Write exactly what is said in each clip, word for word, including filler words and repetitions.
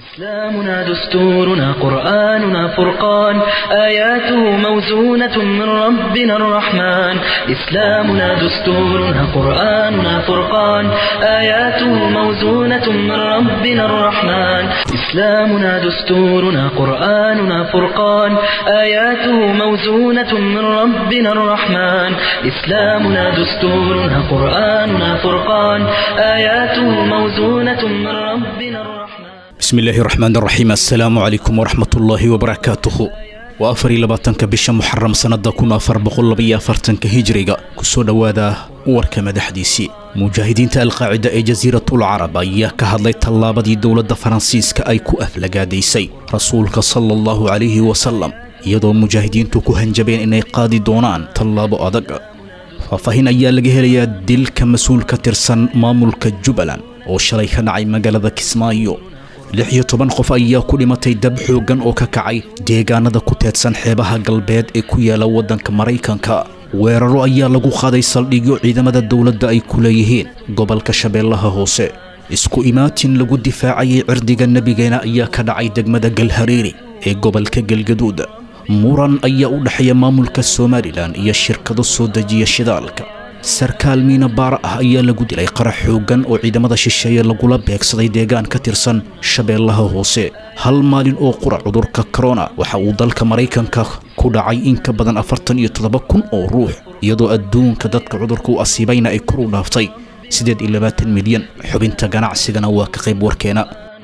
إسلامنا دستورنا قرآننا فرقان آياته موزونة من ربنا الرحمن إسلامنا دستورنا قرآننا فرقان آياته موزونة من ربنا الرحمن إسلامنا دستورنا قرآننا فرقان آياته موزونة من ربنا الرحمن إسلامنا دستورنا قرآننا فرقان آياته موزونة من ربنا الرحمن بسم الله الرحمن الرحيم السلام عليكم ورحمة الله وبركاته وأفري لباتنك بش محرم سنة كنا فربق اللبيا فرتنك هجريغا كسو دوادا وركمد حديثي مجاهدين القاعدة اي جزيرة العرب اياك هدلي طلابة دي دولة فرنسيسكا اي كو افلقا ديسي رسولك صلى الله عليه وسلم يدو مجاهدين تكو هنجبين اني قادي دونان طلابة ادق ففهين ايا لغيهليا ديلك مسؤول كترسان مامولك جبلان وشليك نعي مقالة كسمايو lix iyo toban qof ayaa ku dhimatay dab xoogan oo ka kacay deegaanada ku teedsan xeebaha galbeed ee ku yaala wadanka Mareykanka weeraro ayaa lagu qaaday saldhigyo ciidamada dawladda ay ku leeyihiin gobolka Shabeellaha Hoose isku imaatin lagu difaacay cirdiga nabigeena ayaa ka dhacay degmada Galhareeri ee gobolka Galgaduud muran ayaa u dhaxeeya maamulka Soomaaliland iyo shirkado soo dejiya shidaalka sarkaal miina baar ah ayaa lagu dilay qarax xoogan oo ciidamada shisheeye lagula beegsaday deegaan ka tirsan Shabeellaha Hoose hal maalin oo qura cudurka corona waxa uu dalka Mareykanka ku dhacay in ka badan afartan iyo toddoba kun oo ruux iyadoo adduunka dadka cudurku u asiibayna ay kor u dhaaftay siddeed iyo labaatan milyan xubinta ganacsigana waa ka qayb warkeena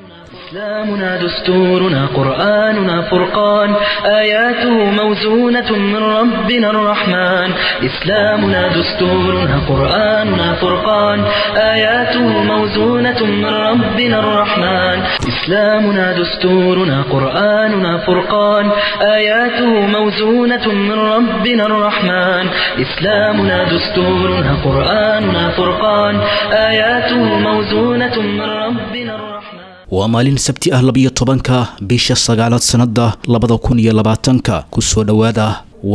إسلامنا دستورنا قرآننا فرقان آياته موزونة من ربنا الرحمن إسلامنا دستورنا قرآننا فرقان آياته موزونة من ربنا الرحمن إسلامنا دستورنا قرآننا فرقان آياته موزونة من ربنا الرحمن إسلامنا دستورنا قرآننا فرقان آياته موزونة من ربنا الرحمن ومالين سبتي أهل بيا طبانكا بيشا ساقالات سنده لبدا كون يلباتنكا كسو دوادا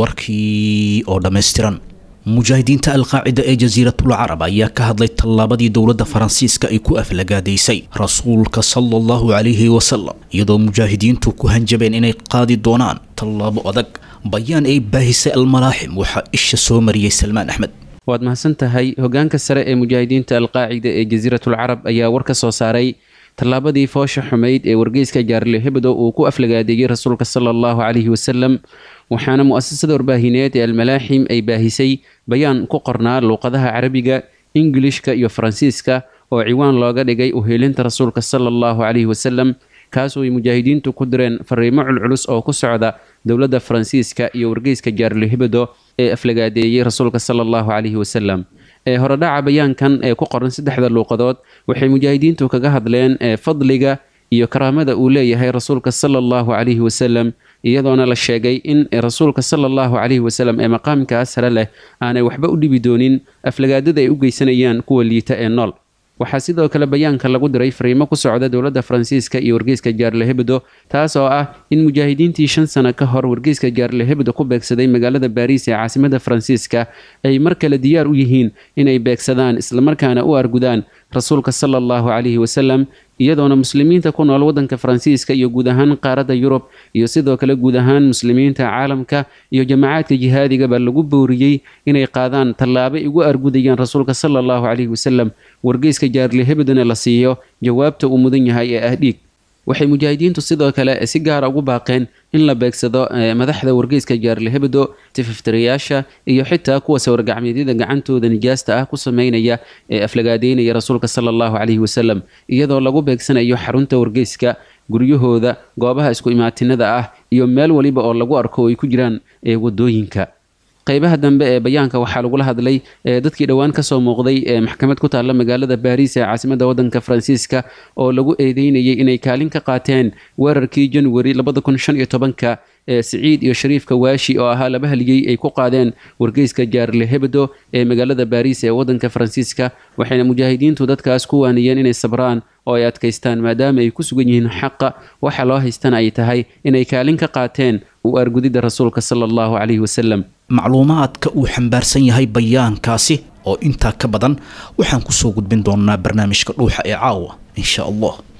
وركي أو دمستران مجاهدين تا القاعدة اي جزيرة العرب ايا كهدلي طلابدي دولة فرنسيسكا اي كو افلقا ديسي رسولك صلى الله عليه وسلم يدو مجاهدين تو كهنجبين اني قادي دونان طلاب ادق بيان اي باهسة الملاحم وحا ايش سومري سلمان احمد واد مهسنتهي هوغانكا سرى اي مجاهدين تا القاعدة اي جزيرة العرب ايا وركا سوساري tallaabadii foosha xumeyd ee wargeyska Jaarle Hebdo uu ku aflagaadeeyay rasuulka sallallahu alayhi wasallam waxaana mu'assasada warbaahineed ee al-Malaaxim ay baahisay bayaan ku qornaa luqadaha Carabiga, Ingiriiska iyo Faransiiska oo ciwaan looga dhigay u heelinta rasuulka sallallahu alayhi wasallam kaas oo ay mujaahidiintu ku direen fariimo culculus oo ku socda dawladda Faransiiska iyo wargeyska Jaarle Hebdo ee aflagaadeeyay rasuulka sallallahu alayhi wasallam ee horadhaca bayaankan ee ku qoran saddexda luuqadood waxay mujaahidiintu kaga hadleen ee fadliga iyo karaamada uu leeyahay rasuulka sallallahu alayhi wasallam iyadoona la sheegay in rasuulka sallallahu alayhi wasallam ee maqaamkaas sare leh aanay waxba u dhibi doonin aflagaadada ay u geysanayaan kuwa liita ee nool waxaa sidoo kale bayaanka lagu diray fariimo ku socda dawladda Faransiiska iyo wargeyska Jaarle Hebdo taas oo ah in mujaahidiintii shan sano ka hor wargeyska Jaarle Hebdo ku beegsaday magaalada Paris ee caasimadda Faransiiska ay mar kale diyaar u yihiin inay beegsadaan isla markaana u argudaan rasuulka sallallahu alayhi wasallam iyadoona muslimiinta ku nool wadanka Faransiiska iyo guud ahaan qaaradda Yurub iyo sidoo kale guud ahaan muslimiinta caalamka iyo jamaacadka jihaadiga baa lagu booriyay inay qaadaan tallaabo ugu argudayaan rasuulka sallallahu alayhi wasallam wargeyska Jaarle Hebdona la siiyo jawaabta uu mudan yahay ee ah dhiig waxay mujaahidiintu sidoo kale si gaar ah ugu baaqeen in la beegsado madaxda wargeyska Jaarle Hebdo tifaftiriyasha iyo xitaa kuwa sawir-gacmeedyada gacantooda nijaasta ah ku sameynaya ee aflagaadeynaya rasuulka sallallahu alayhi wasallam iyadoo lagu beegsanayo xarunta wargeyska guryahooda goobaha isku imaatinada ah iyo meel waliba oo lagu arko ay ku jiraan ee wadooyinka qaybaha dambe ee bayaanka waxaa lagu la hadlay dadkii dhawaan ka soo muuqday ee maxkamad ku taala magaalada Paris ee caasimadda wadanka Faransiiska oo lagu eedeynayay inay kaalin ka qaateen weerarkii January laba kun shan iyo toban ee Saciid iyo Shariif Kawaashi oo ahaa laba haligay ay ku qaadeen wargeyska Jaarle Hebdo ee magaalada Paris ee wadanka Faransiiska waxayna mujaahidiintu dadkaas ku waaniyeen inay sabraan oo ay adkaystaan maadaama ay ku sugan yihiin xaqa waxa loo haystaan ay tahay inay kaalin ka qaateen u argudida rasuulka sallallahu alayhi wasallam macluumaadka uu xambaarsan yahay bayaankaasi oo inta ka badan waxaan ku soo gudbin doonaa barnaamijka dhuuxa ee caawa insha Allah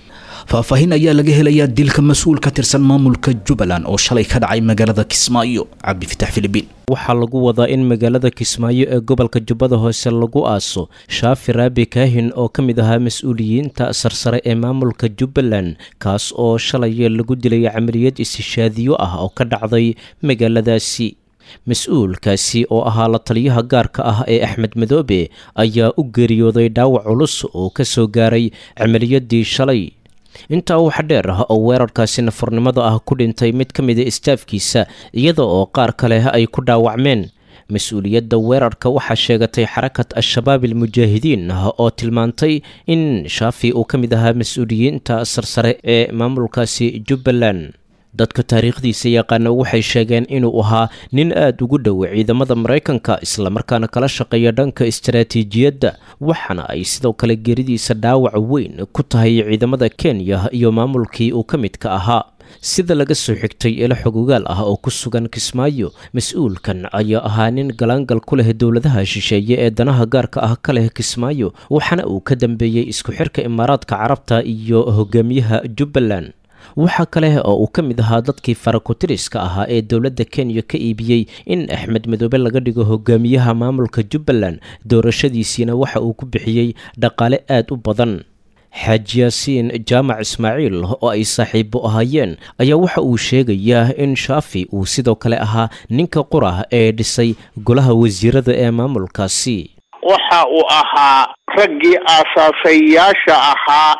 faahfaahin ayaa laga helayaa dilka mas-uul ka tirsan maamulka jubbaland oo shalay ka dhacay magaalada kismaayo. cabdifitax filibiin. waxaa lagu wadaa in magaalada kismaayo ee gobolka jubbada hoose lagu aaso shaafi raabi kaahin oo ka mid ahaa mas-uuliyiinta sarsare ee maamulka jubbaland, kaas oo shalay lagu dilay camaliyad istishaadiyo ah oo ka dhacday magaaladaasi. mas-uulkaasi oo ahaa la taliyaha gaarka ah ee axmed madoobe ayaa u geeriyooday dhaawac culus oo ka soo gaaray camaliyadii shalay. intaa waxa dheer ah oo weerarkaasi nafurnimada ah ku dhintay mid ka mida istaafkiisa, iyada oo qaar kale ay ku dhaawacmeen. mas-uuliyadda weerarka waxaa sheegatay xarakat al-shabaab almujaahidiin oo tilmaantay in shaafi uu ka mid ahaa mas-uuliyiinta sarsare ee maamulkaasi jubbaland. dadka taariikhdiisa yaqaana waxay sheegeen inuu ahaa nin aada ugu dhow ciidamada maraykanka islamarkaana kala shaqeeya dhanka istaraatiijiyadda, waxaana ay sidoo kale geeridiisa dhaawac weyn ku tahay ciidamada kenya iyo maamulkii uu ka midka ahaa. sida laga soo xigtay ilo xogogaal ah oo ku sugan kismaayo, mas-uulkan ayaa ahaa nin galaangal ku leh dowladaha shisheeye ee danaha gaarka ah ka leh kismaayo, waxaana uu ka dambeeyey isku xirka imaaraadka carabta iyo hogaamiyaha jubbaland. waxaa kale oo uu ka mid ahaa dadkii farakutiriska ahaa ee dowladda kenya ka iibiyey in axmed madoobe laga dhigo hogaamiyaha maamulka jubbaland, doorashadiisiina waxa uu ku bixiyey dhaqaale aad u badan. xaaji yaasiin jaamac ismaaciil oo ay saaxiibo ahaayeen ayaa waxa uu sheegayaa in shaafi uu sidoo kale ahaa ninka qura ee dhisay golaha wasiirada ee maamulkaasi. waxa uu ahaa raggii aasaasayaasha ahaa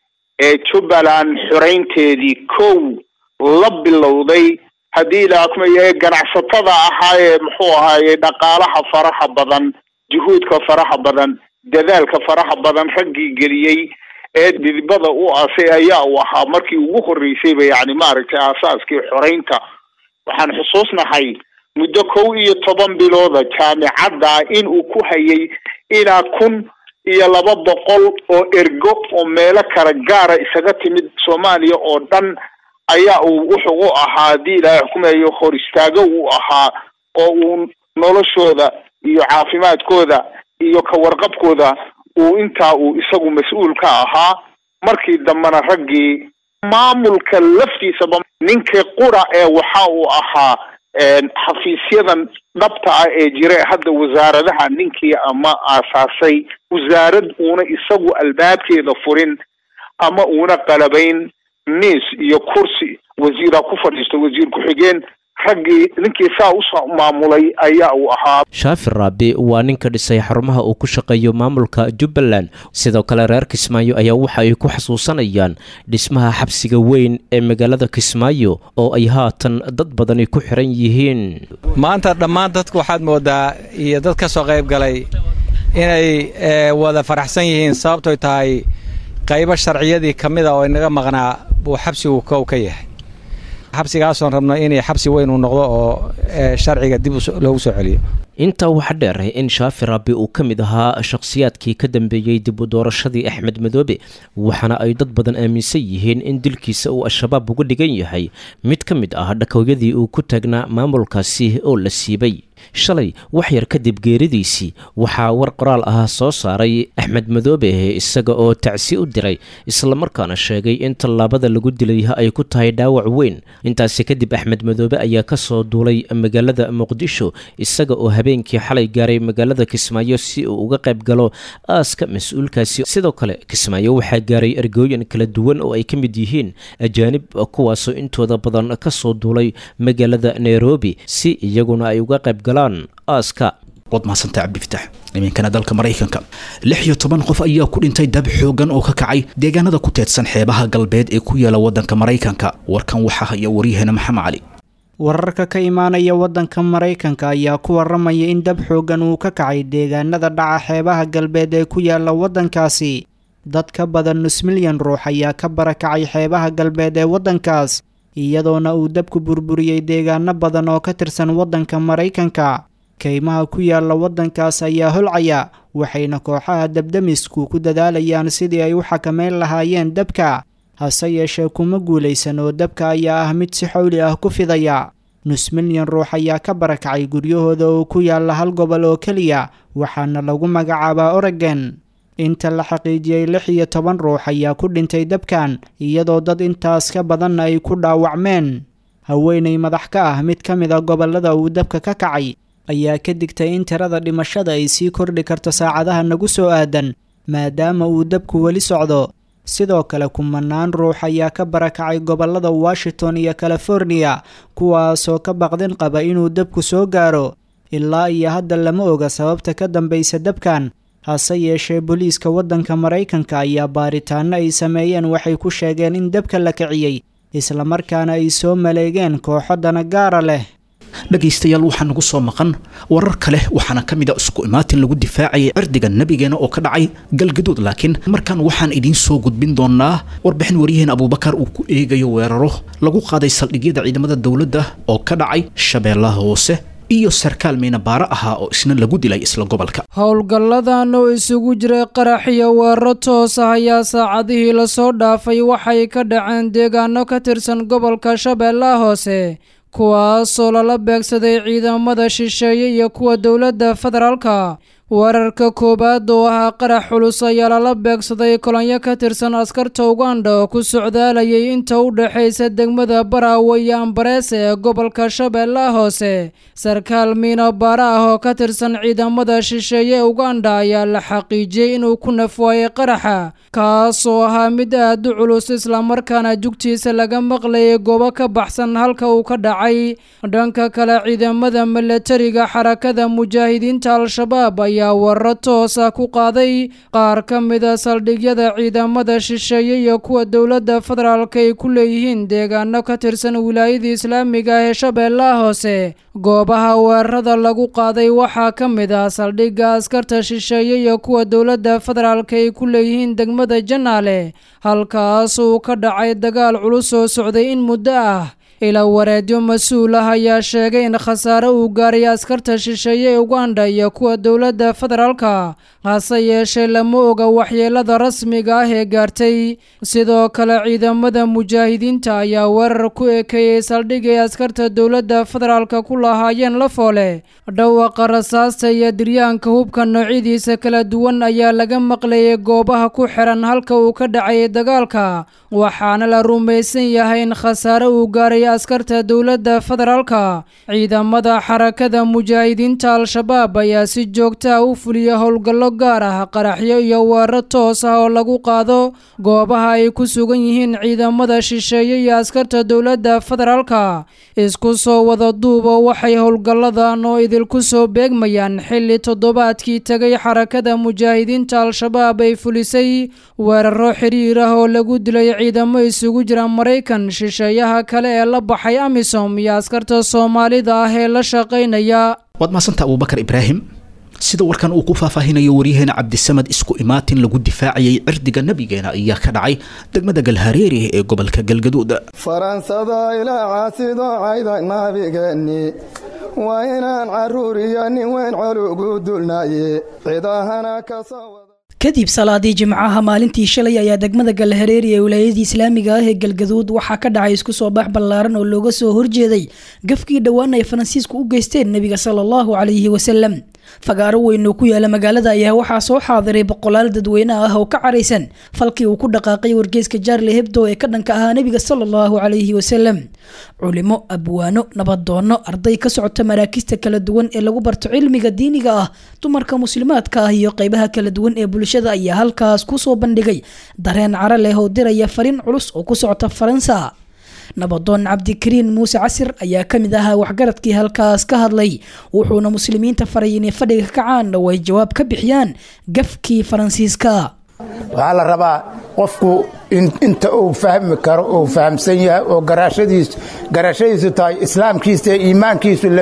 ee jubbaland xoreynteedii kow la bilowday, haddii ilaa kumayahay ganacsatada ahaa ee muxuu ahaaye dhaqaalaha faraha badan, juhuudka faraha badan, dadaalka faraha badan raggii geliyey ee didibada u aasay ayaa uu ahaa markii ugu horreysayba yacni maaragtay aasaaskii xoreynta. waxaan xusuusnahay muddo kow iyo toban bilooda jaamicadda in uu ku hayay ilaa kun iyo laba boqol oo ergo oo meelo kala gaara isaga timid Soomaaliya oo dhan ayaa uu wuxuu u ahaa haddii ilaahay xukumayo hor istaago uu ahaa oo uu noloshooda iyo caafimaadkooda iyo ka warqabkooda uu intaa uu isagu mas-uul ka ahaa. markii dambena raggii maamulka laftiisaba ninkii qura ee waxa uu ahaa xafiisyadan dhabta ah ee jira hadda wasaaradaha ninkii ama aasaasay wasaarad uuna isagu albaabkeeda furin ama uuna qalabayn miis iyo kursi wasiira ku fadhiisto wasiir ku-xigeen raggii ninkii saa u maamulay ayaa uu ahaa. shaafi raabi waa ninka dhisay xarumaha uu ku shaqeeyo maamulka jubbaland. sidoo kale reer kismaayo ayaa waxa ay ku xasuusanayaan dhismaha xabsiga weyn ee magaalada kismaayo oo ay haatan dad badani ku xiran yihiin. maanta dhammaan dadku waxaad moodaa iyo dad ka soo qayb galay inay wada faraxsan yihiin, sababtoo tahay qaybo sharciyadii ka mid ah oo inaga maqnaa buu xabsigu kow ka yahay. xabsigaasoon rabno inay xabsi weyn uu noqdo oo sharciga dib loogu soo celiyo. intaa waxaa dheer in shaafi raabi uu ka mid ahaa shakhsiyaadkii ka dambeeyey dib u doorashadii axmed madoobe, waxaana ay dad badan aaminsan yihiin in dilkiisa uu al-shabaab uga dhigan yahay mid ka mid ah dhakooyadii uu ku taagnaa maamulkaasi oo la siibay. shalay wax yar kadib geeridiisii waxaa war qoraal ah soo saaray axmed madoobe isaga oo tacsi u diray islamarkaana sheegay in tallaabada lagu dilay ay ku tahay dhaawac weyn. intaasi kadib axmed madoobe ayaa ka soo duulay magaalada muqdisho isaga oo habeenkii xalay gaaray magaalada kismaayo si uu uga qayb galo aaska mas-uulkaasi. sidoo kale kismaayo waxaa gaaray ergooyin kala duwan oo ay ka mid yihiin ajaanib kuwaasoo intooda badan ka soo duulay magaalada nairobi si iyaguna ay uga qayb galaan aaska. waad mahadsantahay cabdifitax. iminkana dalka maraykanka lix iyo toban qof ayaa ku dhintay dab xoogan oo ka kacay deegaanada ku teedsan xeebaha galbeed ee ku yaala waddanka maraykanka. warkan waxaa haya waryaheena maxamed cali. wararka ka imaanaya waddanka maraykanka ayaa ku waramaya in dab xoogan uu ka kacay deegaanada dhaca xeebaha galbeed ee ku yaala waddankaasi. dad ka badan nus milyan ruux ayaa ka barakacay xeebaha galbeed ee waddankaas, iyadoona uu dabku burburiyey deegaano badan oo ka tirsan waddanka maraykanka. kaymaha ku yaala waddankaas ayaa holcaya, waxayna kooxaha dabdamisku ku dadaalayaan sidii ay u xakameyn lahaayeen dabka. hase yeeshee kuma guulaysan oo dabka ayaa ah mid si xowli ah ku fidaya. nus milyan ruux ayaa ka barakacay guryahooda oo ku yaala hal gobol oo keliya, waxaana lagu magacaabaa Oregon. inta la xaqiijiyey lix iyo toban ruux ayaa ku dhintay dabkan iyadoo dad intaas ka badanna ay ku dhaawacmeen. haweenay madax ka ah mid ka mid a gobollada uu dabka ka kacay ayaa ka digtay in tirada dhimashada ay sii kordhi karto saacadaha nagu soo aadan maadaama uu dabku weli socdo. sidoo kale kumanaan ruux ayaa ka barakacay gobollada Washington iyo California kuwaasoo ka baqdin qaba inuu dabku soo gaaro. ilaa iyo hadda lama oga sababta ka dambaysa dabkan, hase yeeshee booliiska waddanka Maraykanka ayaa baaritaano ay sameeyeen waxay ku sheegeen in dabka la kiciyey islamarkaana ay soo maleegeen kooxo dana gaara leh. dhegaystayaal waxaa nagu soo maqan warar kale waxaana ka mid a isku imaatin lagu difaacayay cirdiga nabigeena oo ka dhacay galgaduud. laakiin markaan waxaan idiin soo gudbin doonaa warbixin wariyaheen Abuubakar uu ku eegayo weeraro lagu qaaday saldhigyada ciidamada dowladda oo ka dhacay Shabeellaha Hoose iyo sarkaal meena baara ahaa oo isna lagu dilay isla gobolka. howlgalladan oo isugu jiray qarax iyo weeraro toos ah ayaa saacadihii lasoo dhaafay waxay ka dhaceen deegaano ka tirsan gobolka Shabeellaha Hoose kuwaasoo lala beegsaday ciidamada shisheeye iyo kuwa dowladda federaalka. weerarka koowaad oo ahaa qarax culus ayaa lala beegsaday kolonyo ka tirsan askarta Uganda oo ku socdaalayay inta u dhaxaysa degmada Baraawe iyo Ambareese ee gobolka Shabeellaha Hoose. sarkaal miino baara ah oo ka tirsan ciidamada shisheeye Uganda ayaa la xaqiijiyey inuu ku nafwaayay qaraxa kaasoo ahaa mid aad u culus islamarkaana jugtiisa laga maqlayay goobo ka baxsan halka uu ka dhacay. dhanka kale ciidamada milatariga xarakada mujaahidiinta Al-Shabaab ayaa weeraro toos ah ku qaaday qaar ka mid a saldhigyada ciidamada shisheeye iyo kuwa dowladda federaalka ay ku leeyihiin deegaano ka tirsan wilaayada islaamiga ee Shabeellaha Hoose. goobaha weerarada lagu qaaday waxaa ka mid ah saldhigga askarta shisheeye iyo kuwa dowladda federaalka ay ku leeyihiin degmada Janaale halkaas uu ka dhacay dagaal culus oo socday in muddo ah. ila wareedyo mas-uul ah ayaa sheegay in khasaare uu gaaray askarta shisheeye ee Uganda iyo kuwa dowladda federaalka, hase yeeshee lama oga waxyeelada rasmiga ah ee gaartay. sidoo kale ciidamada mujaahidiinta ayaa weerar ku ekeeyay saldhigay askarta dowladda federaalka ku lahaayeen Lafoole. dhawaqa rasaasta iyo diryaanka hubka noocyadiisa kala duwan ayaa laga maqlayay goobaha ku xiran halka uu ka dhacay dagaalka, waxaana la rumaysan yahay in khasaare uu gaaray askarta dowladda federaalka. ciidamada xarakada mujaahidiinta Al-Shabaab ayaa si joogto ah u fuliya howlgallo gaar ah qaraxyo iyo weeraro toos ah oo lagu qaado goobaha ay ku sugan yihiin ciidamada shisheeye iyo askarta dowladda federaalka. isku soo wada duuba waxay howlgalladan oo idinku soo beegmayaan xilli toddobaadkii tagay xarakada mujaahidiinta Al-Shabaab ay fulisay weeraro xiriir ah oo lagu dilay ciidamo isugu jira Maraykan, shisheeyaha kale ee la baxay Amisom iyo askarta Soomaalida ah ee la shaqeynaya. waad maasanta Abuubakar Ibraahim. sida warkan uu ku faahfaahinayo waryaheena Cabdisamad isku imaatin lagu difaacayay cirdiga nabigeena ayaa ka dhacay degmada Galhareeri ee gobolka Galgaduud. faransada ilaa caasido ayda nabigeeni waa inaan caruuriyo nin weyn culugu dulnaaye cidahana ka soo kadib salaadii jimcaha maalintii shalay ayaa degmada Galhareeri ee wilaayada islaamiga ah ee Galgaduud waxaa ka dhacay isku soo bax ballaaran oo looga soo horjeeday gafkii dhawaan ay Faransiisku u geysteen nabiga sallallahu alayhi wasallam. fagaaro weyn oo ku yaala magaalada ayaa waxaa soo xaadiray boqolaal dadweyne ah oo ka careysan falkii uu ku dhaqaaqay wargeyska Charlie Hebdo ee ka dhanka ahaa nabiga sallallahu alayhi wasallam. culimo, abwaano, nabadoono, arday ka socota maraakista kala duwan ee lagu barto cilmiga diiniga ah, dumarka muslimaadka ah iyo qaybaha kala duwan ee bulshada ayaa halkaas ku soo bandhigay dareen cara leh oo diraya fariin culus oo ku socota Faransa. nabadoon Cabdikariin Muuse Casir ayaa ka mid ahaa waxgaradkii halkaas ka hadlay, wuxuuna muslimiinta faray inay fadhiga ka kacaan oo ay jawaab ka bixiyaan gafkii Faransiiska. waxaa la rabaa qofku inta uu fahmi karo oo fahamsan yahay oo garashadiisu garashadiisu tahay islaamkiisa iyo iimaankiisu la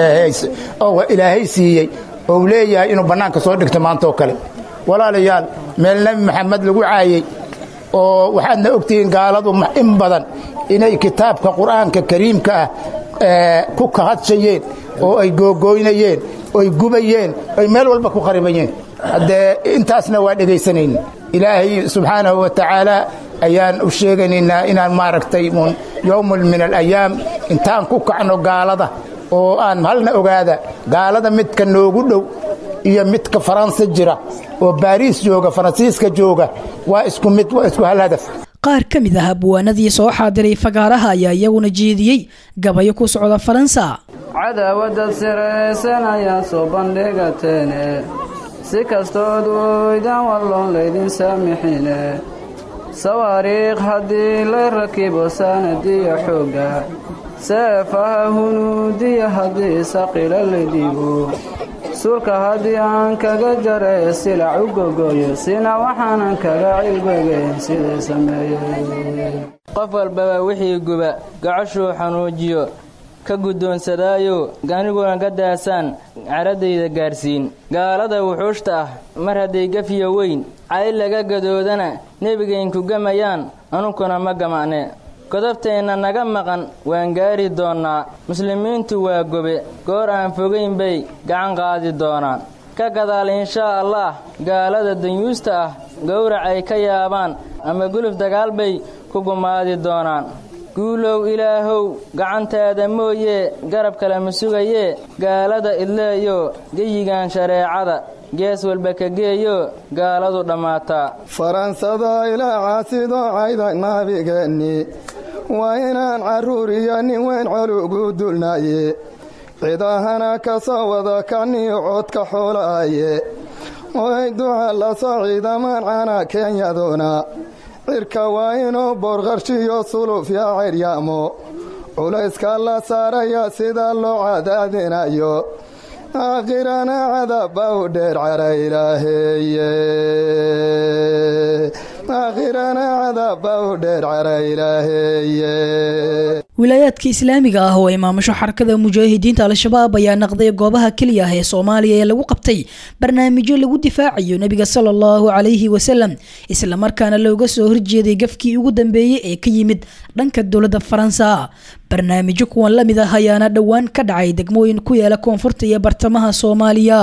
oo ilaahay siiyey oo leeyahay inuu banaanka soo dhigto maanta oo kale. walaalayaal meel nabi maxamed lagu caayay oo waxaadna ogtihiin gaaladu in badan inay kitaabka quraanka kariimka ah ku kahadshayeen oo ay googooynayeen oo ay gubayeen ay meel walba ku qaribayeen. hadee intaasna waa dhageysanayna ilaahay subhanahu wa ta'ala ayaan u sheegaynaa inaan maaragtay mun yawmul min al-ayam intaan ku kacno gaalada oo aan halna ogaada gaalada midka noogu dhow iyo midka faransa jira oo baariis jooga faransiiska jooga waa isku mid waa isku hal hadaf qaar ka mid ah abwaanadii soo xaadiray fagaaraha ayaa iyaguna jeediyey gabayo ku socda faransa cadaawadda siraysan ayaa soo bandhigateene si kastood weydan walloon laydin saamixine sawaariikh haddii la rakibo saanadiya xoogga seefaha hunuudiya haddii saqila la dhiibo sulka haddii aan kaga jare silac u gogoyo sina waxaanan kaga cilbegayn siday sameeyey qof walbaba wixii guba gacashuu xanuujiyo ka guddoonsadaayo ganiguna ka daasaan caradayda gaarsiin gaalada wuxuushta ah mar hadday gafiyo weyn cayl laga gadoodana nebigaynku gamayaan anunkuna ma gama'ne godobteenna naga maqan waan gaari doonnaa muslimiintu waa gobe goor aan fogayn bay gacan qaadi doonaan ka gadaal inshaa allaah gaalada danyuusta ah gowrac ay ka yaabaan ama guluf dagaal bay ku gumaadi doonaan guulow ilaahow gacantaada mooyee garab kale ma sugayee gaalada idleeyo geyigan shareecada gees walba ka geeyo gaaladu dhammaataa faransada ilaa caasido cayda nabigeenni waa inaan carruur iyo nin weyn colugu dulnaaye cidahana ka soo wada kaniyo codka xoolaaye oy duca la soo ciidamaan cana kenyaduna cirka waa inuu boorqarshiyo suluf yaa ciryaamo culayska la saaraya sida loo cadaadinayo aakhirana cadaba u dheer cara ilaaheeye aakhirana cadaba u dheer cara ilaaheeye wilaayaadka islaamiga ah oo ay maamusho xarakada mujaahidiinta al-shabaab ayaa naqday goobaha keliya ah ee soomaaliya ee lagu qabtay barnaamijyo lagu difaacayo nebiga sala allahu calayhi wasalam islamarkaana looga soo horjeeday gafkii ugu dambeeyey ee ka yimid dhanka dowladda faransa barnaamijyo kuwan la mid ah ayaana dhowaan ka dhacay degmooyin ku yaala koonfurta iyo bartamaha soomaaliya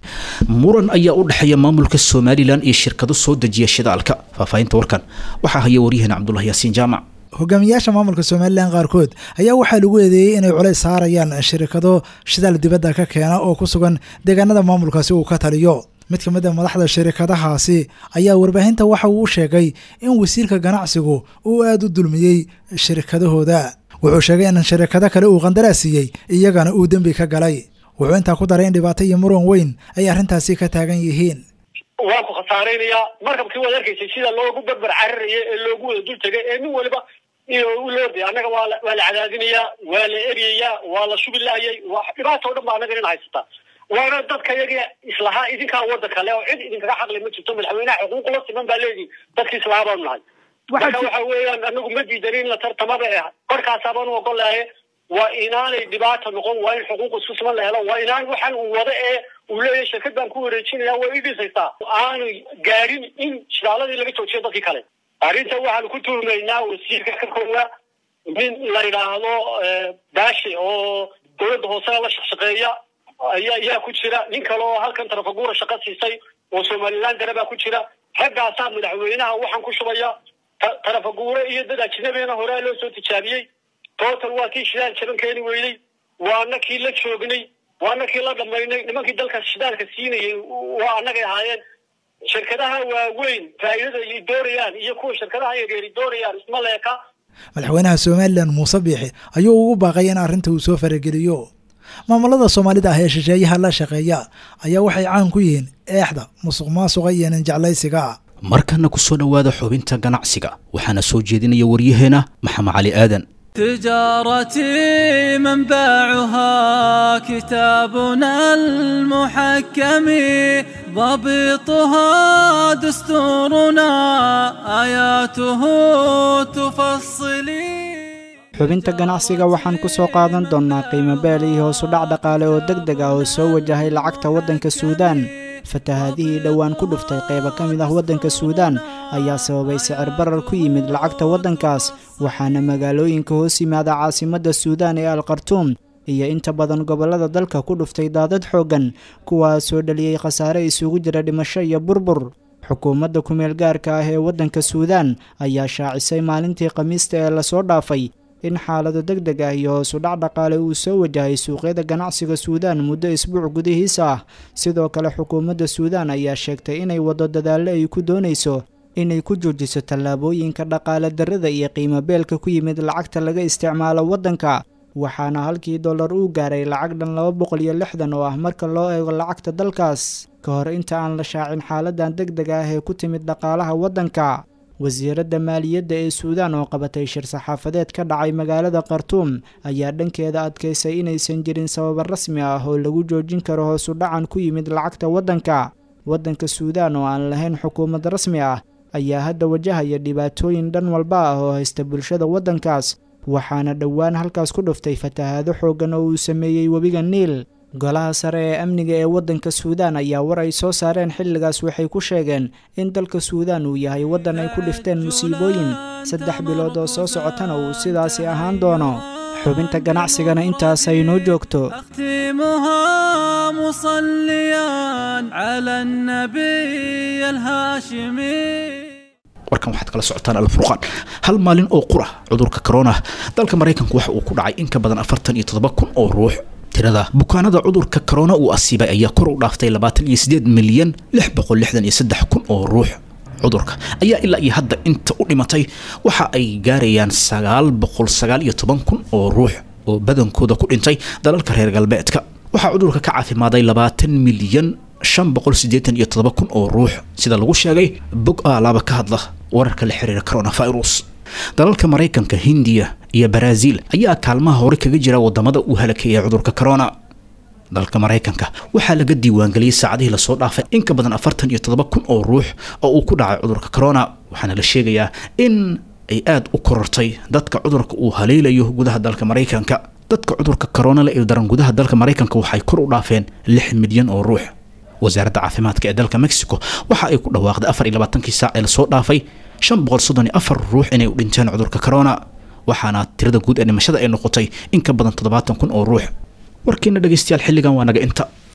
muran ayaa u dhexeeya maamulka somalilan iyo shirkado soo dejiya shidaalka faahfaahinta warkan waxaa haya waryaheena cabdulahi yaasiin jaamac hogaamiyaasha maamulka somalilan qaarkood ayaa waxaa lagu eedeeyey inay culays saarayaan shirkado shidaal dibadda ka keena oo ku sugan deegaanada maamulkaasi uu ka taliyo mid ka mid a madaxda shirkadahaasi ayaa warbaahinta waxa uu u sheegay in wasiirka ganacsigu uu aada u dulmiyey shirkadahooda wuxuu sheegay in shirkado kale uu qandaraas siiyey iyagana uu dembi ka galay wuxuu intaa ku daray in dhibaato iyo muran weyn ay arrintaasi ka taagan yihiin waan ku khasaaraynayaa markabkii waad arkaysay sida loogu barbar cararaya ee loogu wada dul tegay ee nin waliba u looday annaga waa la waa la cadaadinayaa waa la eryayaa waa la shubi laayay waa dhibaato o dhan ba annaga nin haysataa waana dadka iyaga islahaa idinkaa wadda kale oo cid idinkaga xaqli ma jirto madaxweynaha xuquuq la siman baa leedihi dadki islahaa baanu nahay marka waxa weeyaan anagu ma diidanin la tartamaba eh korkaasaabaan u ogolahay waa inaanay dhibaata noqon waa in xuquuq isku siman la helo waa inaan waxaan uu wada ee uu leeyahay shirkad baan ku wareejinaya way ii dhisaysaa aanu gaadhin in shidaaladii laga joojiyo dadkii kale arrinta waxaanu ku tuumaynaa wasiirka ka koowa nin la yidhaahdo daashi oo dowladda hoose la shaqshaqeeya ayaa ayaa ku jira nin kale oo halkan tarafaguura shaqo siisay oo somaliland dara baa ku jira raggaasaa madaxweynaha waxaan ku shubaya tarafaguure iyo dad ajnabiina horaa loo soo tijaabiyey total waa kii shidaal jaban keeni weynay waana kii la joognay waana kii la dhamaynay nimankii dalka shidaalka siinayay waa annagay ahaayeen shirkadaha waaweyn faa'iidada ay doonayaan iyo kuwa shirkadaha yaryar ay doonayaan isma leeka madaxweynaha somalilan muuse biixi ayuu ugu baaqay in arrinta uu soo farageliyo maamulada soomaalida ah ee shisheeyaha la shaqeeya ayaa waxay caan ku yihiin eexda musuq maasuqa iyo nin jeclaysiga markana ku soo dhowaada xubinta ganacsiga waxaana soo jeedinaya waryaheena maxamed cali aadan تجارتي منبعها كتابنا المحكم ضبطها دستورنا آياته تفصلي xubinta ganacsiga waxaan ku soo qaadan doonnaa qiimo beel iyo hoos u dhac dhaqaale oo deg deg ah oo soo wajahay lacagta waddanka suudaan fatahaadihii dhowaan ku dhuftay qaybo ka mid ah waddanka suudaan ayaa sababay sicir barar ku yimid lacagta waddankaas waxaana magaalooyinka hoos yimaada caasimadda suudaan ee alkartuum iyo inta badan gobollada dalka ku dhuftay daadad xooggan kuwaas soo dhaliyey khasaare isugu jira dhimasho iyo burbur xukuumadda kumeel gaarka ah ee waddanka suudaan ayaa shaacisay maalintii khamiista ee lasoo dhaafay in xaalado deg deg ah iyo hoos u dhac dhaqaale uu soo wajahay suuqyada ganacsiga suudaan muddo isbuuc gudihiisa ah. sidoo kale xukuumadda suudaan ayaa sheegtay inay waddo dadaallo ay ku doonayso inay ku joojiso tallaabooyinka dhaqaale darrada iyo qiimo beelka ku yimid lacagta laga isticmaalo waddanka, waxaana halkii dollar uu gaaray lacag dhan laba boqol iyo lixdan oo ah marka loo eego lacagta dalkaas ka hor inta aan la shaacin xaaladan deg deg ah ee ku timid dhaqaalaha waddanka. wasiiradda maaliyadda ee suudaan oo qabatay shir saxaafadeed ka dhacay magaalada khartuum ayaa dhankeeda adkaysay inaysan jirin sababa rasmi ah oo lagu joojin karo hoos u dhacan ku yimid lacagta waddanka. waddanka suudaan oo aan lahayn xukuumad rasmi ah ayaa hadda wajahaya dhibaatooyin dhan walba ah oo haysta bulshada waddankaas, waxaana dhowaan halkaas ku dhuftay fatahaado xooggan oo uu sameeyey webiga niil. golaha sare ee amniga ee waddanka suudaan ayaa war ay soo saareen xilligaas waxay ku sheegeen in dalka suudaan uu yahay waddan ay ku dhifteen musiibooyin, saddex bilood oo soo socotana uu sidaasi ahaan doono. xubinta ganacsigana intaas ay noo joogto. warkan waxaad kala socotaan alfurqaan. hal maalin oo qura cudurka corona dalka maraykanku waxa uu ku dhacay in ka badan afartan iyo toddoba kun oo ruux. tirada bukaanada cudurka corona uu asiibay ayaa kor u dhaaftay labaatan iyo sideed milyan lix boqol lixdan iyo saddex kun oo ruux. cudurka ayaa ilaa iyo hadda inta u dhimatay waxa ay gaarayaan sagaal boqol sagaal iyo toban kun oo ruux oo badankooda ku dhintay dalalka reer galbeedka. waxaa cudurka ka caafimaaday labaatan milyan shan boqol siddeetan iyo toddoba kun oo ruux sida lagu sheegay bog alaaba ka hadla wararka la xiriira coronavirus. dalalka maraykanka, hindiya iyo baraaziil ayaa kaalmaha hore kaga jira wadamada uu halakeeyay cudurka corona. dalka maraykanka waxaa laga diiwaangeliyey saacadihii lasoo dhaafay in ka badan afartan iyo toddoba kun oo ruux oo uu ku dhacay cudurka corona, waxaana la sheegayaa in ay aad u korortay dadka cudurka uu haleelayo gudaha dalka maraykanka. dadka cudurka corona la ildaran gudaha dalka maraykanka waxay kor u dhaafeen lix milyan oo ruux. wasaaradda caafimaadka ee dalka mexico waxa ay ku dhawaaqday afar iyo labaatankii saac ee lasoo dhaafay shan boqol soddon iyo afar ruux inay u dhinteen cudurka corona, waxaana tirada guud ee dhimashada ay noqotay in ka badan toddobaatan kun oo ruux. warkiina dhegeystayaal xilligan waa naga inta.